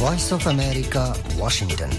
Voice of America, Washington.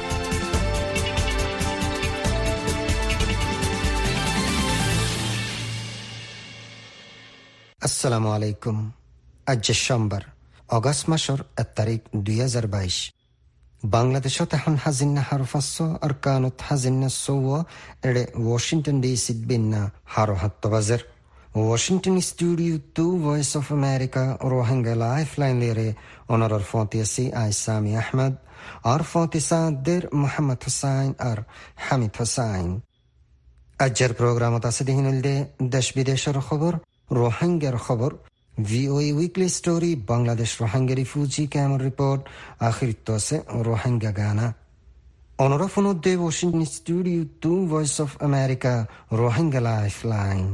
আসসালামু আলাইকুম। আজ সোমবার, অগস্ট মাসের 1 তারিখ 2022। বাংলাদেশত এখন হাজিন্না হারফাস আর কানত হাজিন্না সৌয়া এড়ে ওয়াশিংটন ডিসি বিন্না হারো হাত্তবাজার। Washington studio 2 voice of America Rohingya life line লেরে অনারর ফন্তিয়াসি আইসামি আহমদ আর ফন্তিসাদের মোহাম্মদ হুসাইন আর হামিদ হুসাইন। আজের প্রোগ্রামত আছে দিহিনুল দে দেশ বিদেশের খবর, রোহিঙ্গার খবর, VOA weekly story, Bangladesh Rohingya refugee camp report, আখির তো আছে রোহিঙ্গা গানা। অনরফন দে Washington studio 2 voice of America Rohingya life line.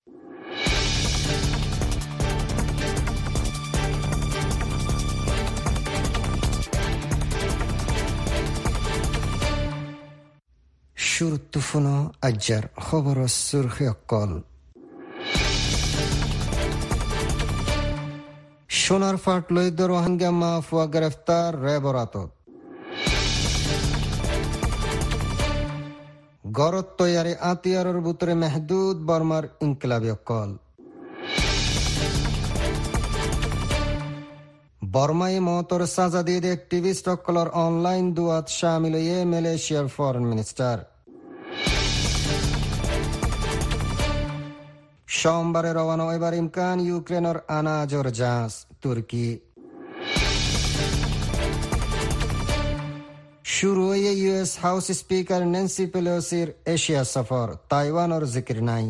শুরুত্তুফুনো আজ্জার খবর সুরখি অকল। সোনার ফাট লইদ রোহিঙ্গা মাফুয়া গ্রেফতার রেবরাতত। গরত তৈয়ারি আতিয়ারের বুতরে মেহদুদ বর্মার ইনকিলাবী অকল। বর্মায় মতর সাজা দিয়ে অ্যাক্টিভিস্ট অকলর অনলাইন দুয়াত শামিল হয়ে মালয়েশিয়ার ফরেন মিনিস্টার। সোমবারে রওনা হইবার ইমকান ইউক্রেনের আনাজর জাহাজ তুর্কি। শুরু হয়ে ইউএস হাউস স্পিকার ন্যান্সি পেলোসির এশিয়া সফর, তাইওয়ানের জিকির নাই।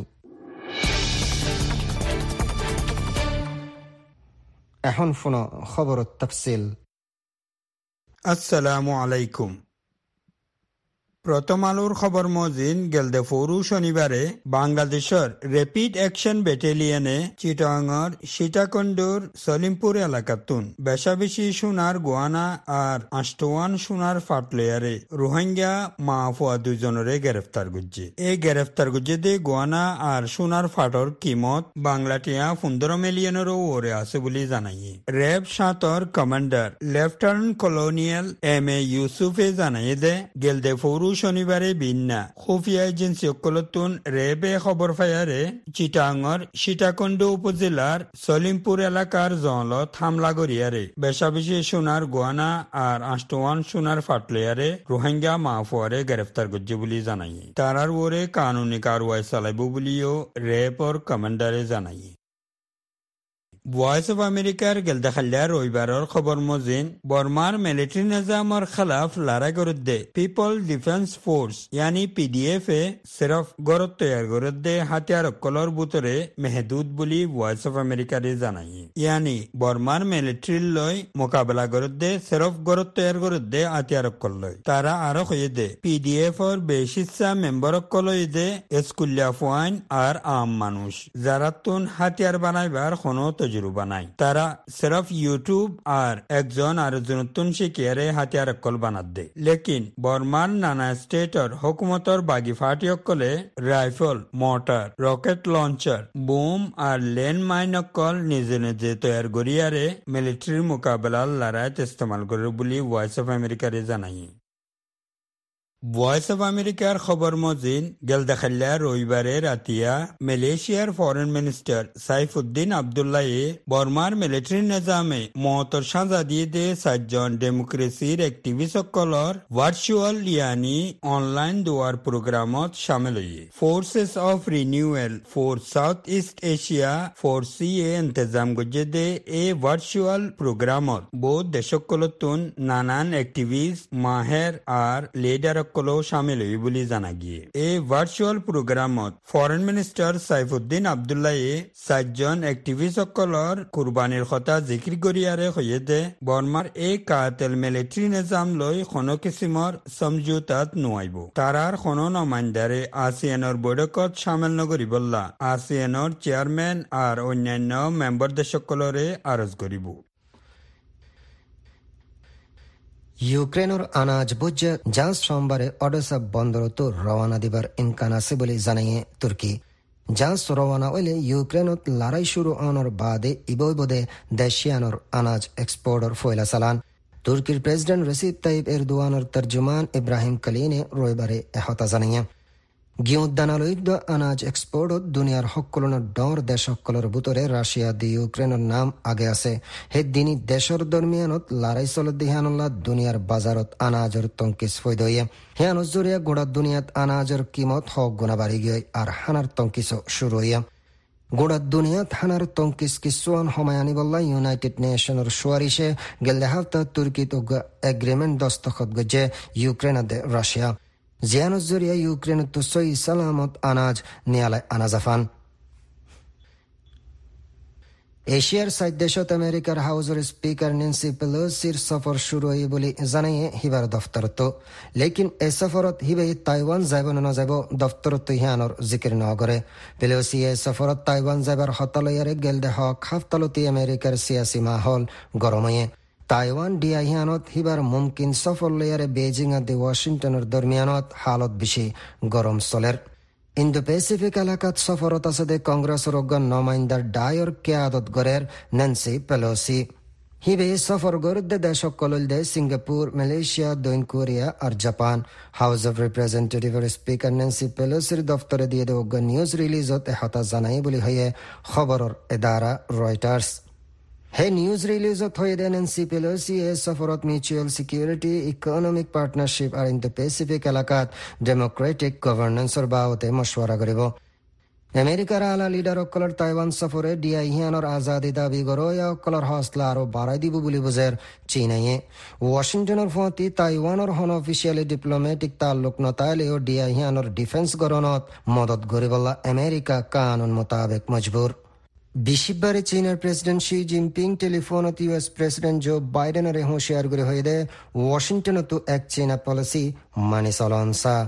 এখন শুনো খবর তফসিল। আসসালামু আলাইকুম। প্রথম আলোর খবর মজিন গেলদে ফরু শনিবারে বাংলাদেশের র্যাপিড অ্যাকশন ব্যাটালিয়নে চিটাঙর সীতাকুণ্ডুর সলিমপুর এলাকাতুন বেশাবেশি সোনার গোয়ানা আর আষ্টওয়ান সোনার ফাটলেয়ারে রোহিঙ্গা মাফুয়া দুজনরে গ্রেফতার করছে। এই গ্রেফতার করছে দে গোয়ানা আর সোনার ফাটর কিমত বাংলাটিয়া 15 মিলিয়নেরও ওরে আছে বলে জানাই। RAB 7 commander lieutenant colonel MA ইউসুফে জানাই দে গেলদে ফরু শনিবারে বিন্না খুফিয়া এজেন্সি অকলতুন রেবে খবর ফায়ারে চিটাঙর সীতাকুণ্ড উপজেলার সলিমপুর এলাকার জলত হামলা করিয়ারে বেশাবেশি সোনার গোয়ানা আর আষ্টওয়ান সোনার ফাটলেয়ারে রোহিঙ্গা মাফুয়ারে গ্রেফতার করছে বলে জানাই। তারার ওরে কানুনি কারওয়াই চালাইব বলিও রেবর কমান্ডারে জানাই। ভয়েস অফ আমেরিকার গেলদাখাল্লা রবিবারের খবর মজিন বর্মার মিলিটারি নিজামর খেলাফ লড়াই করতে পিপল ডিফেন্স ফোর্স यानी PDF এ সিরফ গরত তৈয়ার করতে হাতিয়ার অকলর বুতরে মেহদুদ বলি ভয়েস অফ আমেরিকারে জানাই। यानी বর্মার মিলিটারি লয় মোকাবেলা করতে সিরফ গরত তৈয়ার করতে হাতিয়ার অকল লয়। তারা আরো কয়ে দে PDF এর বেশিসা মেম্বার অকল দে স্কুলিয়া ফুয়াইন আর আম মানুষ যারা তুন হাতিয়ার বানাইবার কোনো তজরুবা নাই। তারা সিরফ ইউটিউব আর একজন আরেকজন শিখিয়ারে হাতিয়ার অকল বানাত দে। লেকিন বর্মার নানা স্টেটর হুকুমতর বাগি ফাটি অকলে রাইফল, মোটর, রকেট লঞ্চার, বুম আর ল্যান্ড মাইন অকল নিজে নিজে তৈয়ার করিয়ারে মিলিটারির মোকাবেলার লড়াইত ইস্তেমাল করে বলে ভয়েস অফ আমেরিকারে জানাই। ভয়েস অফ আমেরিকার খবর মজিন গেলদাখাল্লা রবিবারে রাতিয়া মালয়েশিয়ার ফরেন মিনিস্টার সাইফুদ্দিন আবদুল্লাহ বর্মার মিলিটারি নিজামে মহতর সাজা দিয়ে দে 7 জন ডেমোক্রেসির অ্যাক্টিভিস্ট সকলর ভার্চুয়াল ইয়ানি অনলাইন দোয়ার প্রোগ্রামত শামিল হয়ে forces of renewal for south east Asia FORCE ইন্তজাম গজে দে এই ভার্চুয়াল প্রোগ্রামত বহু দেশকলতুন নানান অ্যাক্টিভিস্ট মাহের আর লিডার কলো শামিল হই বলে জানা গিয়ে। এই ভার্চুয়াল প্রোগ্রামত ফরেন মিনিস্টার সাইফুদ্দিন আবদুল্লাহ 7 জন অ্যাক্টিভিস্ট সকলর কুরবানির কথা জিকির করিয়ারে হয়ে দে বর্মার এই কাতেল মিলিটারি নিজাম লই কোনো কিসিমর সমঝোতাত নোয়াইব। তারার কোনো নমাইন্দারে ASEANর বৈঠকত শামিল নগরি বললা ASEANর চেয়ারম্যান আর অন্যান্য মেম্বার দেশ সকলরে আরজ করিব। ইউক্রেনের আনাজ বুঝ জাহাজ সোমবারে ওডেসা বন্দরত রওনা দিবার ইমকান আছে বলে জানিয়ে তুর্কি। জাহাজ রওনা হইলে ইউক্রেনত লড়াই শুরু হওয়ার বাদে ইবৈবদে দেশিয়ানোর আনাজ এক্সপোর্টর ফয়লা চালান। তুর্কির প্রেসিডেন্ট রেসিপ তাইপ এরদোয়ানের তর্জমান ইব্রাহিম কালিনে রবিবারে এহতা জানিয়ে গিউদ্দানালয়িত আনাজ এক্সপোর্টত দুনিয়ার সকলনের ডর দেশ সকলের ভিতরে রাশিয়া দি ইউক্রেনের নাম আগে আছে। হে দিনই দেশের দরমিয়ানত লড়াই চলত দিহানুল্লাহ দুনিয়ার বাজারত আনাজের তঙ্কিস ফৈদয়ে হে আনুজরিয়া গোড়া দুনিয়াত আনাজের কিমত হক গুণা বাড়ি গিয়ে আর হানার তঙ্কিস শুরু হইয়া গোড়া দুনিয়াত হানার তঙ্কিস কিসুয়ান হমায়ানি বল্লা ইউনাইটেড নেশনের সুয়ারিশে গেলদে হাফতা তুর্কিত এগ্রিমেন্ট দস্তখত গজে ইউক্রেন দে রাশিয়া জিয়ানুস জরিয়া ইউক্রেন তুসই সালামত আনাজ নিয়ালায় আনাজাফান। এশিয়ার 7 দেশত আমেরিকার হাউজের স্পিকার ন্যান্সি পেলোসির সফর শুরু হই বলে জানাইয়ে হিবার দফতরত, লেকিন এ সফরত হিবে তাইওয়ান যাইব না যাব দফতরত হিয়ানোর জিকির নগরে। পেলোসি এ সফরত তাইওয়ান যাইবার হতালয়ারে গেলদে হক হাফতালতি আমেরিকার সিয়াসি মাহল গরময়ে তাইওয়ান ডিয়াহিয়ানত হিবার মুমকিন সফর লয়ারে বেজিং আদি ওয়াশিংটনের দরমিয়ানত হালত বেশি গরম চলের। ইন্দো প্যাসিফিক এলাকাত সফরত আছে দে কংগ্রেসের অজ্ঞান নমাইন্দার ডায়র কেয়াদত গরের ন্যান্সি পেলোসি হিবে সফর গরুদ্দে দেশক কলল দে সিঙ্গাপুর, মালয়েশিয়া, দক্ষিণ কোরিয়া আর জাপান। হাউস অব রিপ্রেজেন্টেটিভের স্পিকার ন্যান্সি পেলোসির দফতরে দিয়ে দে অজ্ঞান নিউজ রিলিজত এহতা জানাই বলি হয়ে খবরের এদারা রয়টার্স। হে নিউজ রিলিজত হয়ে দেন ন্যান্সি পেলোসি এ সফরত মিউচুয়াল সিকিউরিটি, ইকোনমিক পার্টনারশিপ আর ইন্দো প্যাসিফিক এলাকাত ডেমোক্রেটিক গভর্নেন্সর বাবতে মশওয়ারা করিব। আমেরিকার আলা লিডার অকলর তাইওয়ান সফরে ডিয়াইহিয়ানোর আজাদি দাবি গরয়া অকলর হসলা আরো বাড়াই দিব বলি বুঝের চীনাইয়ে ওয়াশিংটনের ফতি তাইওয়ানোর হন অফিসিয়ালি ডিপ্লোমেটিক তাল্লুক নতাইলেও ডিয়াইহিয়ানোর ডিফেন্স গরনত মদত গরিবল্লা আমেরিকা কানুন মোতাবেক মজবুর। বিশিবারে চীনের প্রেসিডেন্ট শি জিনপিং টেলিফোনত ইউএস প্রেসিডেন্ট জো বাইডেনের হুঁশিয়ার করে হয়ে দে ওয়াশিংটনত এক চীনা পলিসি মানি চলনসা।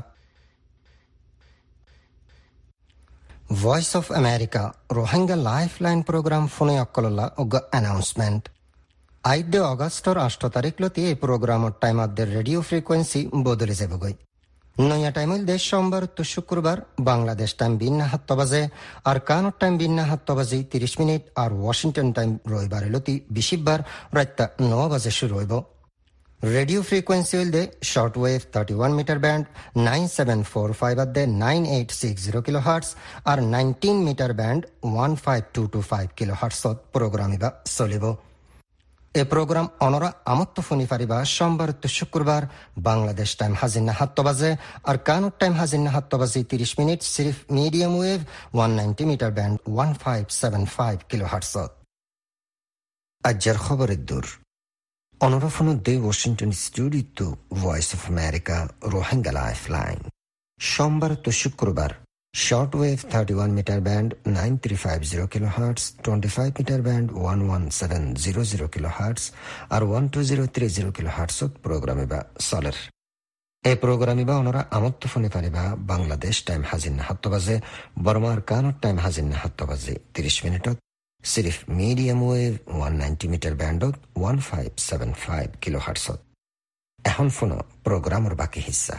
Voice of America Rohingya life line programme ফোনে অকললা অগ অ্যানাউন্সমেন্ট 8 অগস্টর 8 তারিখ লতি এই প্রোগ্রামর টাইমাদের রেডিও ফ্রিকোয়েন্সি বদলে যাবগৈ। নয়া টাইমল দেশ সোমবার তো শুক্রবার বাংলাদেশ টাইম 7 বাজে আর কানাডা টাইম 7 বাজে 30 মিনিট আর ওয়াশিংটন টাইম রবিবার লতি বিশিবার রাত 9 বাজে শুরু হইব। রেডিও ফ্রিকোয়েন্সি হইল দে শর্ট ওয়েভ 31 মিটার ব্যান্ড 9745 দে 9860 কিলোহার্টজ আর 19 মিটার ব্যান্ড 15225 কিলোহার্টজত প্রোগ্রাম ইবা চলিব। এ প্রোগ্রাম অনরা আমত্ত ফোনি ফারিবা সোমবার তো শুক্রবার বাংলাদেশ টাইম 7 বাজে আর কানাডা টাইম 7 বাজে 30 মিনিট সিরিফ মিডিয়াম ওয়েভ 190 মিটার ব্যান্ড 1575 কিলোহার্টজত। আজকের খবরের দূর অনরা ফোন দে Washington studio voice of America Rohingya life line সোমবার তো শুক্রবার short wave 31 metre band 9350 kilohertz, 25 metre band 11700 kilohertz আর 12030 কিলোহার্টজত প্রোগ্রামে বা চলের। এই প্রোগ্রামে বা ওনারা আমত্ত ফোনে পারিবা বাংলাদেশ টাইম 7 বাজে বর্মার কানাডা টাইম 7 বাজে 30 মিনিটত সিরিফ মিডিয়াম ওয়েভ 190 মিটার ব্যান্ডত 1575 কিলোহার্টজত। এখন ফোন প্রোগ্রামের বাকি হিস্সা।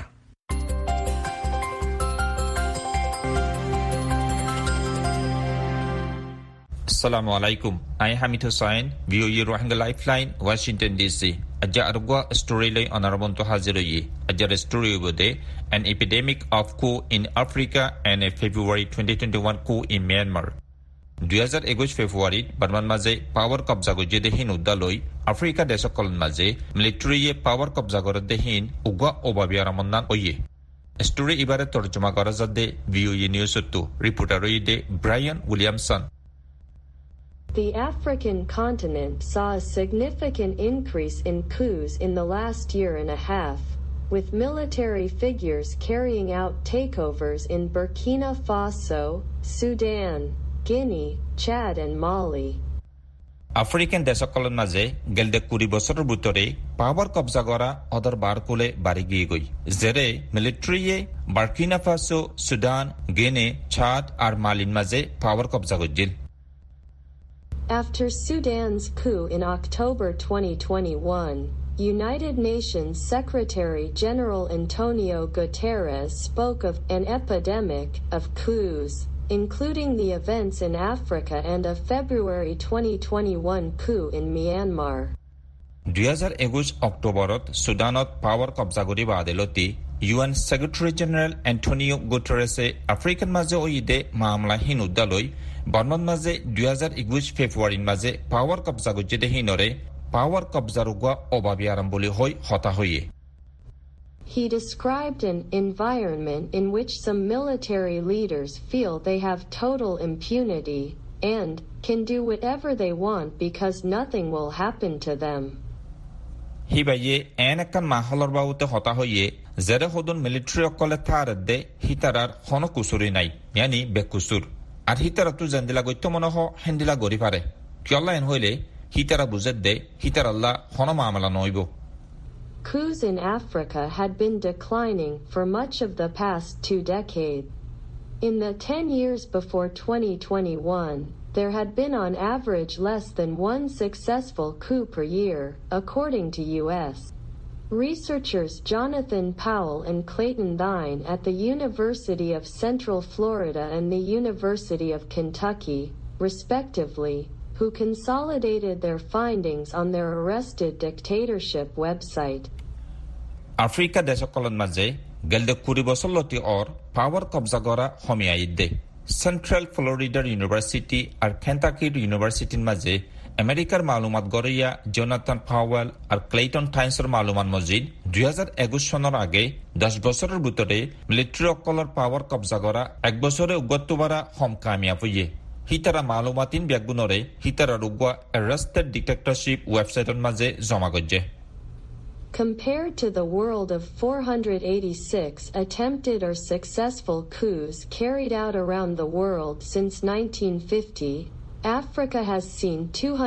Assalamu alaikum. I am Hamid Hussain, VOA Rohingya Lifeline, Washington DC. Aja argwa story lay honorable to haziroye. Aja story bude an epidemic of coup in Africa and a February 2021 coup in Myanmar. 2021 February Barman maze power kabza go jede hin udaloi Africa desokol maze military power kabza gore dehin ugwa obabiara monnan oye. Story ibare torjuma kora jade VOA News to reporter de Brian Williamson. The African continent saw a significant increase in coups in the last year and a half, with military figures carrying out takeovers in Burkina Faso, Sudan, Guinea, Chad and Mali. African দেশসকলৰ মাজে গেলদে 20 বছৰৰ ভিতৰে power কব্জা কৰা অদৰ বাৰকুলে বাঢ়ি গৈ যেৰে মিলিটাৰীয়ে বাৰ্কিনা Faso, Sudan, গিনি, চাদ আৰু মালিৰ মাজে power কব্জা কৰিছিল। After Sudan's coup in October 2021, United Nations Secretary-General Antonio Guterres spoke of an epidemic of coups, including the events in Africa and a February 2021 coup in Myanmar. 2021 অক্টোবৰত সুদানত power কব্জা কৰিব আদালতে UN Secretary General Antonio Guterres African মাজে ওইদে মামলা হিন উদ্দালৈ বৰ্ণন মাজে 2021 ফেব্ৰুৱাৰীৰ মাজে পাৱাৰ কব্জা গজ্জে হিনৰে পাৱাৰ কব্জা ৰুগা অভাবী আৰম্ভলি হৈ হতা হৈয়ে He described an environment in which some military leaders feel they have total impunity and can do whatever they want because nothing will happen to them. He baye enakan maholor baute hota hoye zere hodun military okole tarade hitarar hono kusuri nai yani bekusur ar hitara tu zandila goitto monoho hendila gori pare kyolla en hoile hitara buzedde hitaralla hono maamala noibo. Coups in Africa had been declining for much of the past 2 decades. In the 10 years before 2021, there had been on average less than one successful coup per year, according to U.S. researchers Jonathan Powell and Clayton Thine at the University of Central Florida and the University of Kentucky, respectively, who consolidated their findings on their Arrested Dictatorship website. Africa desokolon maze gelde kuri bosoloti or power kobza gora homiaide. Central Florida University R Kentucky University মাঝে আমেরিকার মালুমাত গড়িয়া Jonathan Powell আর Clayton টাইন্সের মালুমান মজিদ 2021 সনের আগে 10 বছরের ভিতরে মিলিটারি অকলর পাওয়ার কবজা করা 1 বছরে উগতবারা হম কামিয়াব হইয়ে হিতারা মালুমাতিন ব্যাগুনরে হিতারা রুগা অ্যারেস্টেড ডিটেক্টরশিপ ওয়েবসাইটের মাঝে জমা গজ্জে Compared to the world of 486 attempted or successful coups carried out around the world since 1950, Africa has seen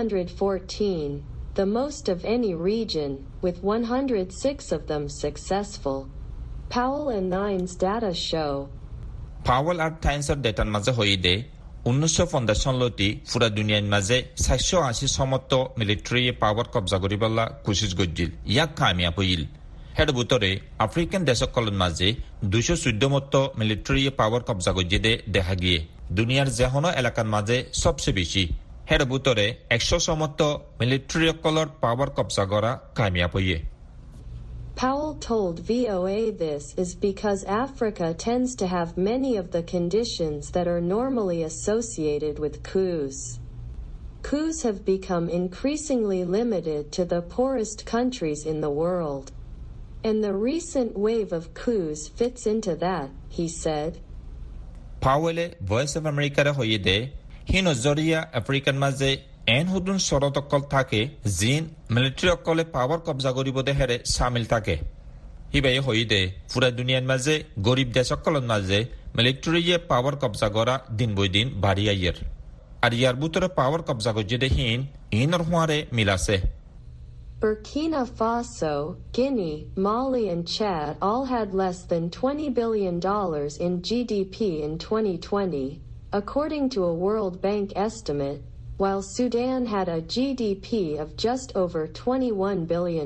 214, the most of any region, with 106 of them successful. Powell and Thine's data show. Powell and Thine's data maze hoide 1950 লতি পুরা দুনিয়ার মাঝে 780 সমত military পাওয়ার কবজা করিবলা কোশিশ গজ্জিল ইয়াক কামিয়াব হইল head বুতরে African দেশকলন মাঝে 214 মত মিলিটারি পাওয়ার কবজা গজ্জিদে দেখা গিয়ে দুনিয়ার যেহনো এলাকার মাঝে সবচেয়ে বেশি হেড বুতরে 100 সমত মিলিটারি কলর পাওয়ার কবজা করা কামিয়াব হইয়ে Powell told VOA this is because Africa tends to have many of the conditions that are normally associated with coups. Coups have become increasingly limited to the poorest countries in the world. And the recent wave of coups fits into that, he said. Powell Voice of America hoyede hinozoria African maze এন হুদুন সরতকল থাকে জিন military অকলে পাওয়ার কবজা করিবদে হেরে সামিল থাকে হিবাই হইদে পুরা দুনিয়ার মাঝে গরিব দেশকলন মাঝে মিলিটারিয়ে পাওয়ার কবজা করা দিন বই দিন বাড়ি আইয়ের আর ইয়ার ভিতরে পাওয়ার কবজা গজ্জে হিন ইনর হুয়ারে মিলাছে Burkina Faso, Guinea, Mali and Chad all had less than $20 billion in GDP in 2020, according to a World Bank estimate, while Sudan had a GDP of just over $21 billion.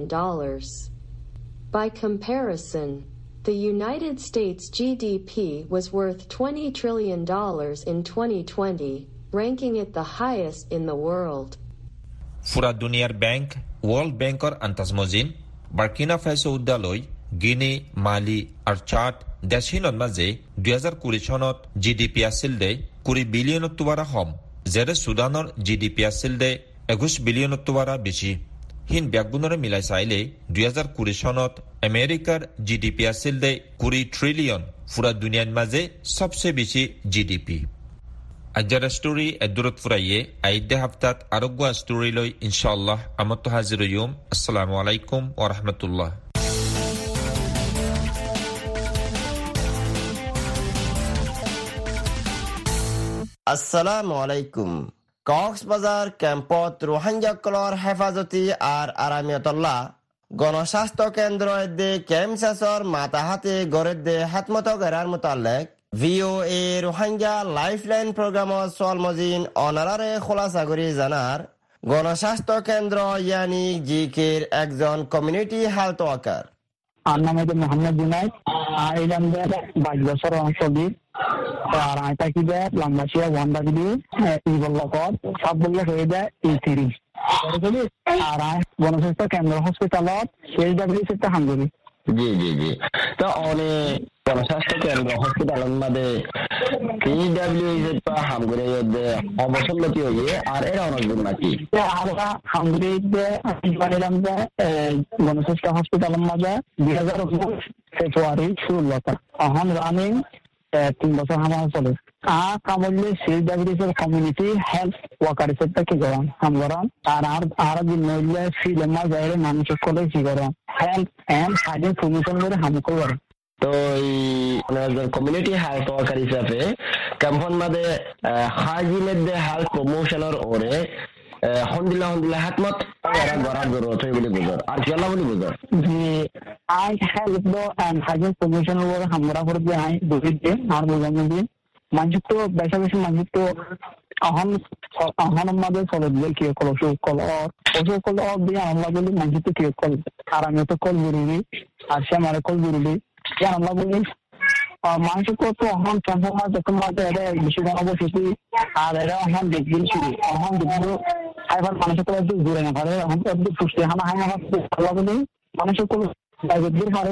By comparison, the United States GDP was worth $20 trillion in 2020, ranking it the highest in the world. Fura Duniyar Bank, World Banker Antazmozin, Burkina Faso Udaloi, Guinea, Mali, R Chad, দেশহিনত মাঝে 2020 সনত GDP আছিল দে 20 billion টুবাৰা হম যেৰে সুদানৰ GDP আছিল দে 21 billion টুবাৰা বেছি হিন ব্যাগুনৰে মিলাই চাইলে 2020 সনত আমেৰিকাৰ জিডিপি আছিল দে 20 ট্ৰিলিয়ন পুৰা দুনিয়াৰ মাজে সবচেয়ে বেছি জিডিপি আজৰ ষ্টৰী এদুৰত ফুৰাইয়ে আইদে হাফতাত আৰোগ্য ষ্টৰী লৈ ইনশাআল্লাহ আমত হাজিৰ হইম আসসালামু আলাইকুম ওয়া রাহমাতুল্লাহ আসসালামু আলাইকুম কক্সবাজার ক্যাম্পত রোহিঙ্গাসকলৰ হেফাজতি আর আরামিয়তল্লাহ গণস্বাস্থ্য কেন্দ্র দে ক্যাম্পসাসর মাতাহাতে গড়ের দে হাতমত গেরার মোতালেক VOA রোহিঙ্গা লাইফলাইন প্রোগ্রামত সলমজিন অনারারে খোলাসা করে জানার গণস্বাস্থ্য কেন্দ্র ইয়ানি জিকের একজন কমিউনিটি হেলথ ওয়ার্কার আর নাম হচ্ছে মোহাম্মদ জুনাইদ আর এই নাম 22 বছর অংশবিদ আর আইতা কি দেয় লম্বাশিয়া ওয়ান্ডা ভিডিও ইবল লগত সব বলে হয়ে যায় E3 আর গণস্বাস্থ্য কেন্দ্র হসপিটালত CHWC হামগুড়ি জি জি জি তো অনেক জনস্বাস্থ্য কেন্দ্র হসপিটালের মধ্যে CHWC হামগুড়ি অবসন্নতি হয়ে আর এরা অনেকদিন নাকি আর হামগুড়ি গণস্বাস্থ্য হসপিটালের মাঝে 2019 ফেব্রুয়ারি শুরু লতা এখন রানিং 3 বছর আমার চলে কামড়লে CHWC কমিউনিটি হেলথ ওয়ার্কার হিসেবে কি করান কাম করান আর দিন নইলে ফিল্ডের মাঝে মানুষ করে কি করান হেলথ এন্ড হাইজিন প্রমোশন করে হাম করান তো এই কমিউনিটি হেলথ ওয়ার্কার হিসাবে ক্যাম্পন মাঝে হাইজিনের দে হেলথ প্রমোশনের ওরে হন্দিলা হাতমত এরা গড়ার জরুরত হয় বলে বুঝার আর কি আল্লাহ বলে বুঝার যে আই হেলথ এন্ড হাইজিন প্রমোশন ওরে আমরা করে দিয়ে আই বুঝিতে আর বুঝানো দিয়ে মানুষ তো বেশি মানুষ তো আহ্বানের মাঝে চলে দিয়ে কি কল অসুখ কল দিয়ে আমরা বলি মানুষ তো কি কল আর আমি তো কল জরুরি আর সে আমার কল জরুরি আমরা বলি মানুষ তো অহন ক্যাম্পের মাঝে মাঝে এরা বেশি জানাবো সেটি আর এরা অহন দেখবেন শুরু অহন দেখবো এবার মানুষের তো একটু ঘুরে না পারে এখন তো একটু পুষ্টি হানা হাই না ভালো বলি মানুষের কোনো ডায়াবেটিস হারে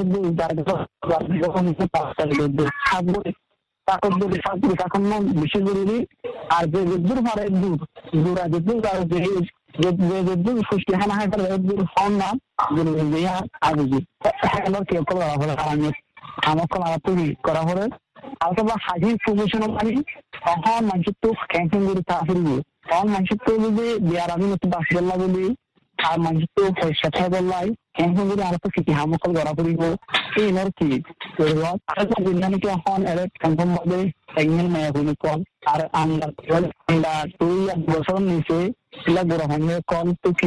তখন বেশি জরুরি আর যে দূর ভাড়ে দূর আছে দূর আর যে দূর পুষ্টি হানা হাই করে দূর হন না জরুরি আগে কেউ করা হলে আমার কলা তৈরি করা হলে আর বা হাজির প্রমোশন পারি তখন মানুষের তো ক্যাম্পিং করে তা ফিরব তখন মানুষের তো যদি বিয়ার আমি একটু বাস বললা বলি আর মানুষের তো পয়সা বললাই ক্যাম্পিং করে আর তো কি হামকল গড়া পড়িব এই এর কি আর বিজ্ঞানীকে এখন এর ক্যাম্পের মধ্যে একদিন মেয়ে হইনি কল আর আমরা 2 বছর নিচে এগুলা গোড়া ভাঙে কল তো কি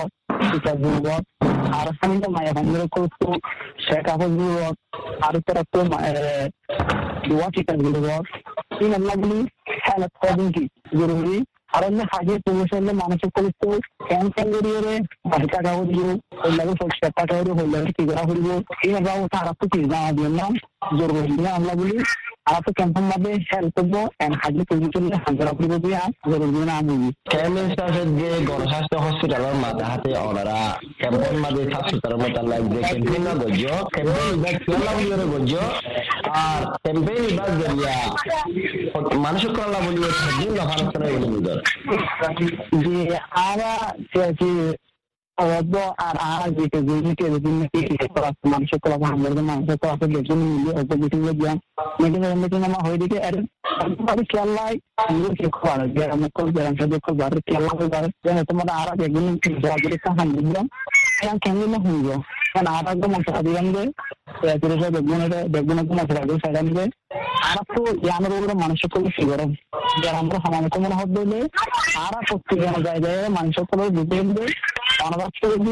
আর সামনে মায়া ভাঙে করতো সে কাপড় আর তারা তো দোয়া টিকা এই নামগুলি হেলথ কদিন কি জরুরি আর এমনি হাজির প্রমোশনে মানুষের করতো ক্যান্সার জড়িয়ে বাড়িটা কাগজ দিয়ে হইলে টাকা হইলে কি করা হইব এই বাবু তারা তো কি জানা দিয়ে নাম জরুরি আমরা বলি আর তো ক্যাম্পের মধ্যে হেল্প করবো এন্ড হাজির প্রমোশনে হাজার করবো দিয়ে জরুরি না আমি ক্যাম্পের যে গণস্বাস্থ্য হসপিটালের মাথা হাতে ওনারা ক্যাম্পের মাঝে স্বাস্থ্যতার মতো যে ক্যাম্পেইন না গজ্য ক্যাম্পেইন বিভাগ গজ্য আর ক্যাম্পেইন বিভাগ জরিয়া মানুষের করলা বলিয়ে দিন দফান করে বলে বুঝার যে আরা যে আর যেটা মানুষের কলা মানুষের কলা দেখুন মিলিয়ে জ্ঞান মিটিং আমার হয়ে দিকে খেয়াল লাই তোমার আর একদিন কেমন হইব কারণ আর একদম মশলা দিলাম যে দেখবেন একদম মশলা দিয়ে সাইডা দিবে আর তো জানার ওগুলো মানুষের করলে কি গরম যারা আমরা সামান্য মনে হত দিলে আর প্রত্যেক জায়গায় মানুষের করলে বুঝে দিবে অনাবাস যদি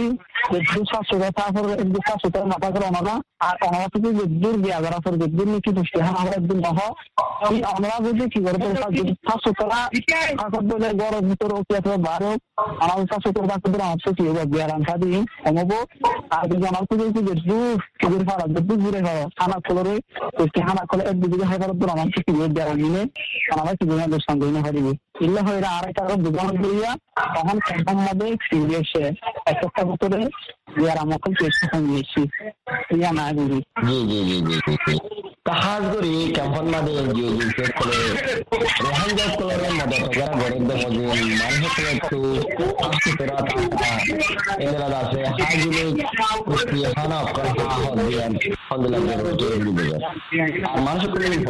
মাথা করে অনারা আর অনাবাস যদি দূর দিয়া করা পর দূর নাকি পুষ্টি আমরা একদিন নহ আমরা যদি কি করে সাফসুতরা বলে গরম ভিতরে কি আছে বারো আমাদের সাফসুতরা থাকতে দিলে আমার কি হবে বিয়ার আনসা দিয়ে কমাবো আর যদি আমার যদি দূর খেজুর খাওয়া দূর ঘুরে খাওয়া খানা খোলরে পুষ্টি খানা খোলে একদিকে হাই করার পর আমার কি বিয়ার আনিলে আমরা কি দিনে দোষান দিনে হারিবে ইল্লা হয়ে আরেকটা দোকান করিয়া তখন ক্যাম্পের মধ্যে ফিরে এসে একটা ভিতরে বিয়ার আমাকে চেষ্টা করিয়েছি ইয়া না করি জি কাজ করি ক্যাম্পের মধ্যে এনজিও চেক করে রোহিঙ্গা কলরের মধ্যে যারা গরিব মধ্যে মানুষের একটু স্বাস্থ্যসেবা এগুলা আছে হাইজিনিক পুষ্টি খানা করা হয় আলহামদুলিল্লাহ আর মানুষের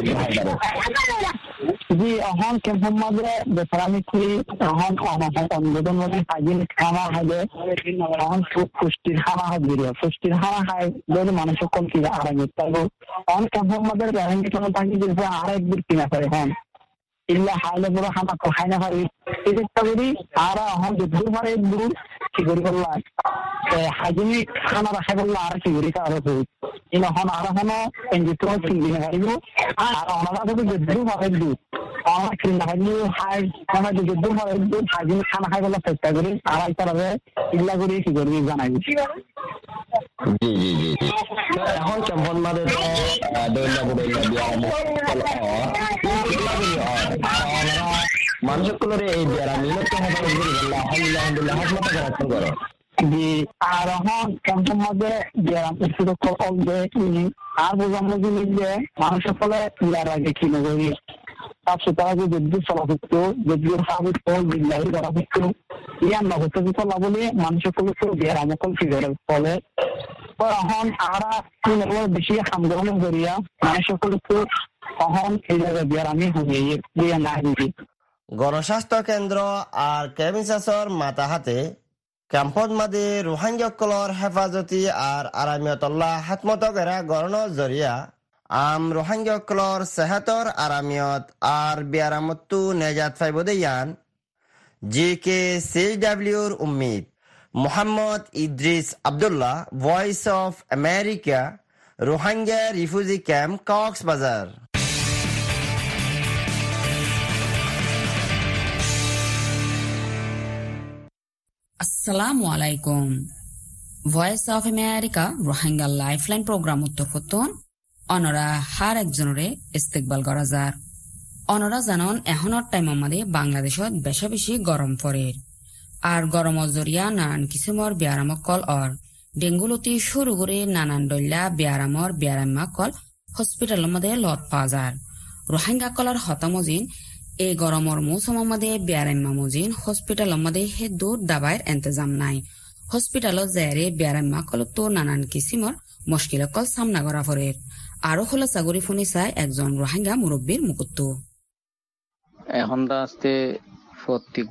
জি এখন ক্যাম্পের মধ্যে বেসারামি করি এখন অনুমোদন মধ্যে হাইজিনিক খানা হবে এখন পুষ্টির খানা হবে পুষ্টির খানা খাই বলে মানুষের কম কি আরাম পাবো এখন ক্যাম্পের মধ্যে রোহিঙ্গা কোনো থাকি যে আর একদিন কিনা পারে এখন ইল্লা হাইলে বড় খানা খাই না পারি এই চেষ্টা করি আর এখন দূর পারে দূর কি করি করলাম হাইজিনিক খানা রাখা করলে আর কি করি আরো এখন আর এখনো এনজিও চিংড়ি না পারিব আর ওনারা যদি দূর পারে দূর আমরা চিন্তা করি হাই আমরা যদি দূর পারে দূর হাইজিনিক খানা খাই করলে চেষ্টা করি আর তারা ইল্লা করি কি করবি জানাই জি এখন ক্যাম্পন মাঝে তো মানুষ সকলের এই বেড়ামি আলহামদুলিল্লাহ হাসমত রাখতে করো di arahan kampung mode jalan itu kok oleh ini aku zaman dulu je মানুষ সকলে ইয়ার আগে কি নগরী তাছাড়া যদি সলাপ করতো যদি সাবিত তো বিল্লাহি করা হতো ইয়ার নগদ তো বলে মানুষ সকলে তো বিয়ার আমকল ফিরে ফলে তখন আরা কিনবো বেশি হামগ্রহণ করিয়া মানুষ সকলে তো তখন এই জায়গায় বিয়ার আমি হয়ে বিয়া না দিই গণস্বাস্থ্য কেন্দ্র আর কেমিসাসর মাথা হাতে ক্যাম্পত মাদে রোহিঙ্গাসকলৰ হেফাজতি আর আরামিয়তল্লাহ হাতমতগেরা গণৰ জরিয়া আম রোহিঙ্গাসকলৰ সেহাতৰ আরামিয়ত আর বিয়ারামতো নেজাত ফাইবদেয়ান GKCWৰ উম্মিদ Mohammad Idris Abdullah voice of America Rohingya refugee camp Cox's Bazar. আসসালামু আলাইকুম। Voice of America Rohingya lifeline programme উত্তফতন অনরা হার একজনরে ইস্তেকবাল করা যার অনরা জানন এখনৰ টাইম আমাদের বাংলাদেশত বেশা বেশি গরম পড়ে আর গরমর জরিয়া নানান কিসিমর বিয়ারামকল অর ডেঙ্গুলতি শুরু করে নানান দল্যা বিয়ারামর বিয়ারাম্মাকল হসপিটালের মধ্যে লত পাওয়া যায়। রোহিঙ্গা কলার হতামজিন এই গরমর মৌসুম মধ্যে বিয়ারাম্মা মজিন হসপিটালের মধ্যে হে দূর দাবাইর ইন্তজাম নাই। হসপিটালত যায়রে বিয়ারাম্মাকল তো নানান কিসিমর মুশকিলকল সামনা করা পড়ে। আরো খোলা চাগরি শুনি চাই একজন রোহিঙ্গা মুরব্বীর মুকুত্ত এখন আসতে প্রত্যেক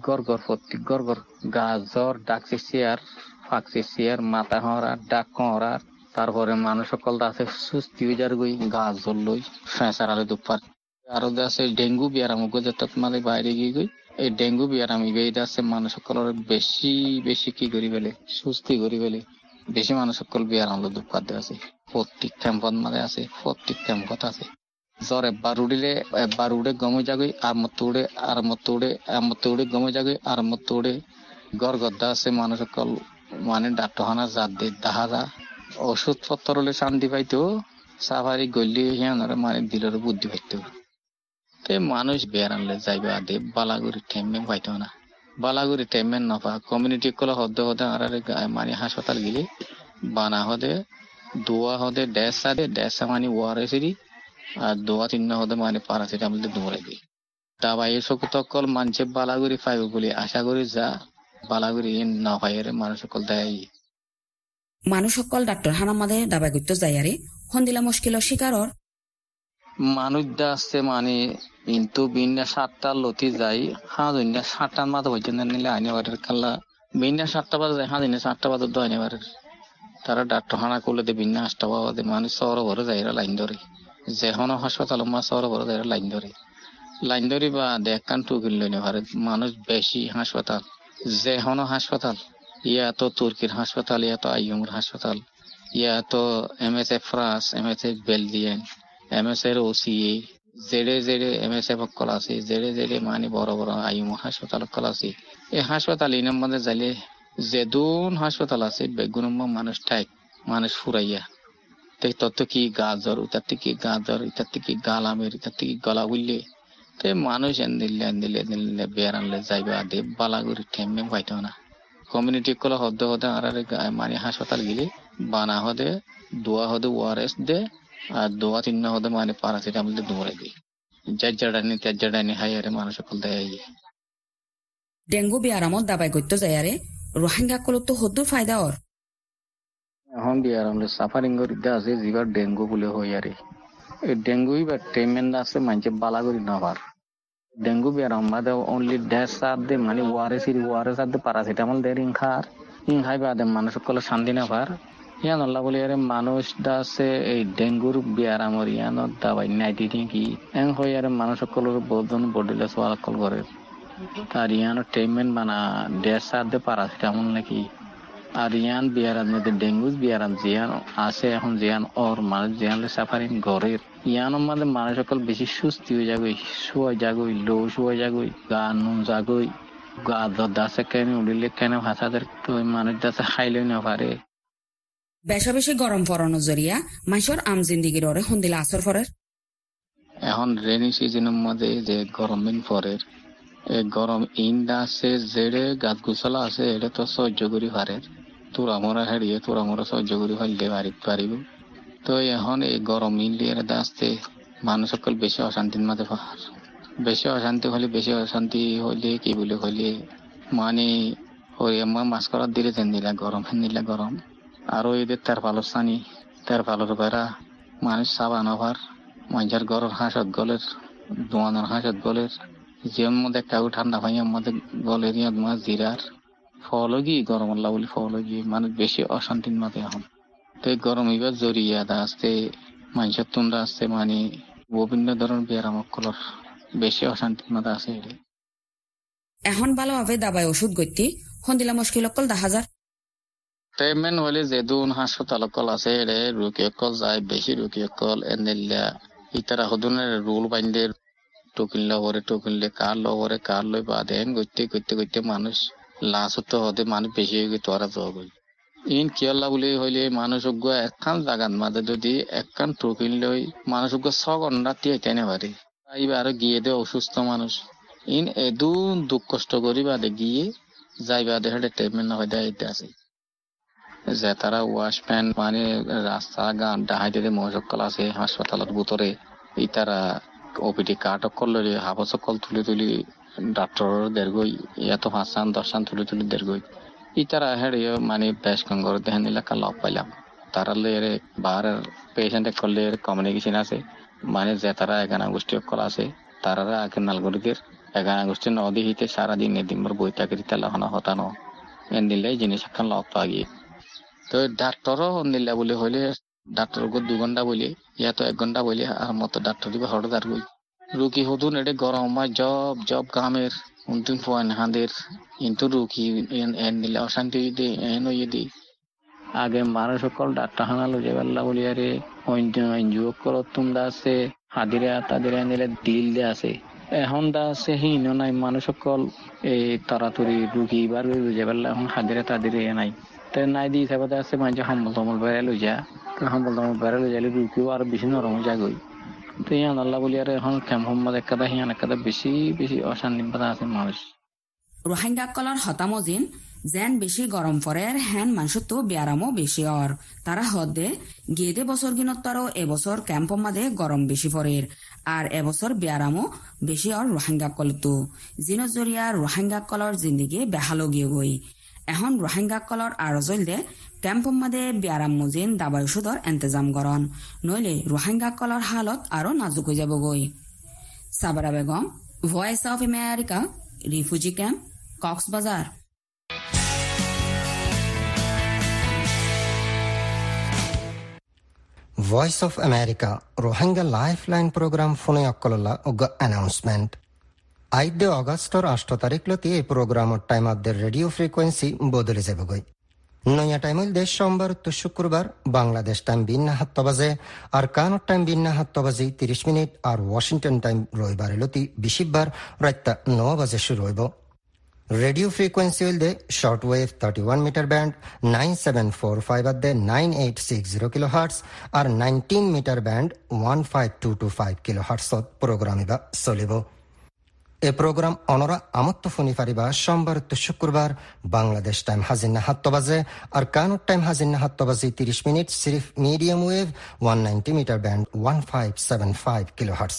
ঘর গাজর ডাকছে চেয়ার ফাঁকছে চেয়ার মাথা হরার ডাক হরার তারপরে মানুষ সকল আছে সুস্থি হয়ে যার গই গাজর লই ফেঁসার আলো দুপার আরো আছে ডেঙ্গু বিয়ারাম যেত মানে বাইরে গিয়ে গই এই ডেঙ্গু বিয়ারাম ইবেদ আছে মানুষ সকলের বেশি কি করি ফেলে সুস্থি করি ফেলে বেশি মানুষ সকল বিয়ারাম লো দুপার আছে প্রত্যেক ক্যাম্পত মানে আছে প্রত্যেক ক্যাম্পত আছে জ্বর একবার উড়ে গমে যাগই আর মত উড়ে গমে যাগই আর মত উড়ে গড় গদ্দা আছে মানুষ সকল মানে ডাক্তারখানা জাত দিয়ে দেখা যা ওষুধ পত্র হলে শান্তি পাইতো সাফারি গলি হিয়ানরে মানে দিলের বুদ্ধি পাইতো তে মানুষ বেড়ানলে যাইবে আদে বালাগুড়ি টেমে পাইতো না বালাগুড়ি টেমে নপা কমিউনিটি কলা হদে আর মানে হাসপাতাল গেলে বানা হদে দোয়া হদে ডেসা মানে ওয়ারেসেরি আর দোয়া তিন হদে মানে প্যারাসিটামল দিয়ে দৌড়াই দিই দাবাই সকল মানুষে বালাগুড়ি পাইবে বলে আশা করি যা বালাগুড়ি না পাইরে মানুষ সকল দেয় মানুষ সকল ডাক্তার হানা মাদে দাবাই করতে যাইয়ারে হন্দিলা মুশকিল শিকারর মানুষ দা আছে মানে কিন্তু বিনা 7টা লতি যাই হাজন্য 7টার মাথা পর্যন্ত নিলে আইনেবারের কাল্লা বিনা 7টা বাজে যায় হাজন্য 7টা বাজে তো আইনেবারের তারা ডাক্তার হানা করলে দে বিনা 8টা বাজে মানুষ শহর ভরে যাইরা লাইন ধরে যেখন হাসপাতাল মা শহর ভরে যাইরা লাইন ধরে বা দেখান টুকিল লইনে পারে মানুষ বেশি হাসপাতাল যেখন হাসপাতাল ইয়া তো তুর্কির হাসপাতাল ইয়া তো আইয়ুমের হাসপাতাল ইয়া তো MSF France MSF Belgium MSF OCA জেডে MSF কল আছে জেডে মানে বড় আইয়ুম হাসপাতাল কল আছে এই হাসপাতাল ইনাম মধ্যে যাইলে যেদুন হাসপাতাল আছে বেগুনম মানুষ ঠাই মানুষ ফুরাইয়া তত কি গাজর উতার থেকে গালামের উতার থেকে গলা বুললে তে মানুষ এনদিলে বেয়ারানলে যাইবে আদে বালাগুড়ি টেমে পাইতো না কমিউনিটি কলা হদে আর মানে হাসপাতাল গেলে বানা হদে দোয়া হদে ওয়ারেস দে আর দোয়া তিন হদে মানে প্যারাসিটামল দিয়ে দৌড়াই দিই জাজ্জাডানি হাইয়ারে মানুষ সকল দেয় ডেঙ্গু বিয়ারামত দাবাই করতে যাইয়ারে রোহিঙ্গা কল তো হদ্দুর ফায়দা ওর এখন বিয়ারামলে সাফারিং করিতে আছে যেবার ডেঙ্গু বলে হইয়ারে এই ডেঙ্গুই বা ট্রিটমেন্ট আছে মানুষে বালাগুড়ি নাবার ডেঙ্গু বিয়ারাম মাদে অনলি ডেসার দে মানে ওয়ারেস দে প্যারাসিটামল দে খাই বাদে মানুষ সকল শান্তি না পার ইয়ান আল্লাহ বলে আরে মানুষ দাসে এই ডেঙ্গুর বিয়ারামর ইয়ান দাবাই নাইটি কি এন হইয়ারে মানুষ সকলের বহুজন বডিলে সোয়াল কল করে আর ইয়ান ট্রিটমেন্ট বানা ডেসার দে প্যারাসিটামল নাকি আর ইয়ান বিয়ারাম মধ্যে ডেঙ্গু বিয়ারাম জিয়ান আছে এখন জিয়ান ওর মানুষ জিয়ানলে সাফারিং ঘরের ইয়ানোর মধ্যে মানুষ সকল বেশি সুস্থ হয়ে যাগই শুয়ে যাগই লো শুয়ে যাগই গা নুন যাগই গা দাসে কেন উড়িলে কেন ভাষাদের তো মানুষ দাসে খাইলেই না পারে বেশি গরম পড়ানো জরিয়া মানুষের আম জিন্দিগির ওরে হন্দিলা আসর পরের এখন রেনি সিজনের মধ্যে যে গরম দিন পরের এই গরম ইন্দা আছে যেড়ে গাছ গুছলা আছে এটা তো সহ্য করি পারে তোরা মোরা হেরিয়ে তোরা মোরা সহ্য করি ফেলতে পারিব। তো এখন এই গরম ইন্ডিয়ার আসতে মানুষ সকল বেশি অশান্তির মাঝে পাহাড় বেশি অশান্তি হইলে কি বলে হইলে মানে ওই আমার মাছ করার দিলে নিলা গরম আরো এদের তার পালোর বেড়া মানুষ সাবান হবার মানুষের গরর হাঁসত গলের দোয়ানোর হাঁসত গলের যে মধ্যে কাউ ঠান্ডা পাই মধ্যে গলের মাছ জিরার ফলও কি গরম আল্লাহ বলি ফলও কি মানুষ বেশি অশান্তির মাঝে এখন। তো এই গরম এবার জড়িয়ে আসতে মানুষের তুন্ডা আসতে মানে বিভিন্ন ধরনের ব্যায়ামকলর বেশি অশান্তির মাঝে আছে। এখন ভালোভাবে দাবায় ওষুধ গতি হন্দিলা মুশকিল অকল 10,000 ট্রিটমেন্ট হলে যে দুন হাসপাতাল অকল আছে এড়ে রোগী অকল যায় বেশি রোগী অকল এনিলা ইতারা হদুনের রুল বাইন্দে টোকিনলে কার লই বাদেন গইতে মানুষ লাস্ট হতে মানুষ বেশি হয়ে তোরা জগ ইন কিয়াল্লা বলে হইলে মানুষ একখান জাগাত মাঝে যদি একখান টোকিন লই মানুষ 6 ঘন্টা টিয়াইতে পারে এইবার আরো গিয়ে দে অসুস্থ মানুষ ইন এদুন দুঃখ কষ্ট করি বাদে গিয়ে যাইবা দেখে ট্রিটমেন্ট না হয় দেয় আছে যে তারা ওয়াশম্যান মানে রাস্তা গান ডাহাইতে মহসকল আছে হাসপাতালের ভিতরে এই তারা ওপিডি কার্ড করলে হাফ সকল তুলি ডাক্তার দেড়গই এত 5-10 তুলি দেড়গই এই তারা হেড়ে মানে বেশ কঙ্গর দেহ এলাকা লাভ পাইলাম তারা লেরে বার পেশেন্ট করলে কমিউনিকেশন আছে মানে যে তারা 11 গোষ্ঠী অকল আছে তারা আগে নালগরিদের 11 গোষ্ঠী নদী হিতে সারাদিন এদিনবার বই চাকরি তেলাহনা হতানো এন দিলে জিনিস এখন লাভ পাগি। তো ডাক্তারও নিলা বলে হইলে ডাক্তার 2 ঘন্টা বলে ইয়া তো 1 ঘন্টা বলে আর মতো ডাক্তার দিবে হঠাৎ গই রুগী হদুন এডে গরম মাই জব গামের উন্তিম পয়েন্ট হাঁদের কিন্তু রুগী এন দিলে অশান্তি দি এন ইদি আগে মানুষ সকল ডাক্তার হানা লয়ে যাবেলা বলি আরে এনজিও করো তোমরা আছে হাদিরা তাদের নিলে দিল দে আছে এখন দা আছে হিন নাই মানুষ সকল এই তাড়াতাড়ি রুগী বার লয়ে যাবেলা এখন হাদিরা তাদের নাই নাই দি হিসাবে আছে মানে হাম্বল বেড়ে লই যা হাম্বল বেড়ে লই যাইলে রুগীও আর বেশি নরম যাগই। তো ইয়ান আল্লাহ বলি আর এখন ক্যাম্পমাদ একটা হিয়ান একটা বেশি অশান্তি আছে মানুষ। রোহিঙ্গা কলার হতামজিন যেন বেশি গরম পরে হ্যান মানুষ তো ব্যারামও বেশি অর তারা হদে গেদে বছর গিনতারও এবছর ক্যাম্পমাদে গরম বেশি পরে আর এবছর ব্যারামও বেশি অর রোহিঙ্গা কল তো জিনো জরিয়া রোহিঙ্গা কলর জিন্দিগি বেহালো গিয়ে গই এখন রোহিঙ্গা কলর আরো জলদে ক্যাম্পমাদে ব্যারাম মজিন দাবাই ওষুধর এন্তেজাম করন নইলে রোহিঙ্গা কলর হালত আরো নাজুক হয়ে যাব গই। Sabara Begum, voice of America, refugee camp, Cox's Bazar. Voice of America Rohingya lifeline programme ফোনে অকললা অগ অ্যানাউন্সমেন্ট 5 অগস্টর 8 তারিখ লতি এই প্রোগ্রামর time of the radio frequency বদলে যাবগৈ। নয়া টাইম হইল দেশ সোমবার তো শুক্রবার বাংলাদেশ টাইম 7 বাজে আর কানাডা টাইম 7 বাজে 30 মিনিট আর ওয়াশিংটন টাইম রবিবার লতি বিশিববার রাত 9 বাজে শুরু হইব। রেডিও ফ্রিকোয়েন্সি হইল দে শর্ট ওয়েভ 31 মিটার ব্যান্ড 9745 আদে 9860 কিলোহার্টজ আর 19 মিটার ব্যান্ড 15225 কিলোহার্টজ প্রোগ্রাম ইবা চলিব। এ প্রোগ্রাম অনরা আমত্ত ফোনি পারিবা সোমবার তো শুক্রবার বাংলাদেশ টাইম 7 বাজে আর কানাডা টাইম 7 বাজে 30 মিনিট সিরিফ medium wave 190 metre band 1575 kilohertz.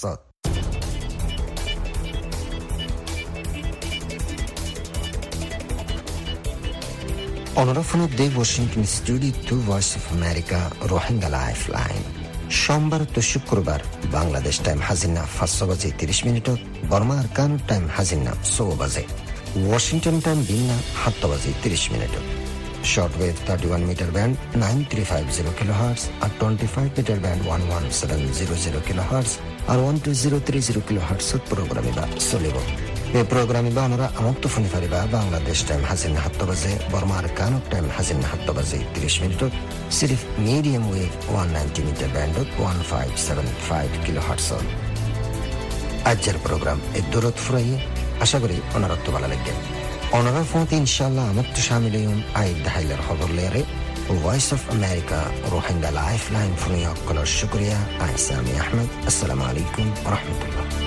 অনরা ফোনে দে Washington studio two voice of America Rohingya lifeline সোমবার তো শুক্রবার বাংলাদেশ টাইম 5 বাজে 30 মিনিট বর্মা আর কানাডা টাইম 6 বাজে ওয়াশিংটন টাইম 7 বাজে 30 minute short wave 31 metre band 9350 kilohertz আর 25 মিটার ব্যান্ড 11700 কিলোহার্টজ আর 12030 কিলোহার্টজ প্রোগ্রাম ইবা চলিব। এই প্রোগ্রাম ইবা আমরা আমত্ত ফোনে পারিবা বাংলাদেশ টাইম 7 বাজে বর্মা আর কানাডা টাইম 7 বাজে 30 মিনিট সিরিফ medium wave 190 metre band 1575 kilohertz. আজকের প্রোগ্রাম এই দূরত ফুরাই আশা করি ওনারা তো ভালো লাগবে। ওনারা ফোন ইনশাল্লাহ আমার তো শামিল আই দাহাইলার খবর লেয়ারে voice of America Rohingya lifeline ফোনে অকলর শুক্রিয়া। আই সামি আহমেদ। আসসালামু আলাইকুম ওয়া রাহমাতুল্লাহ।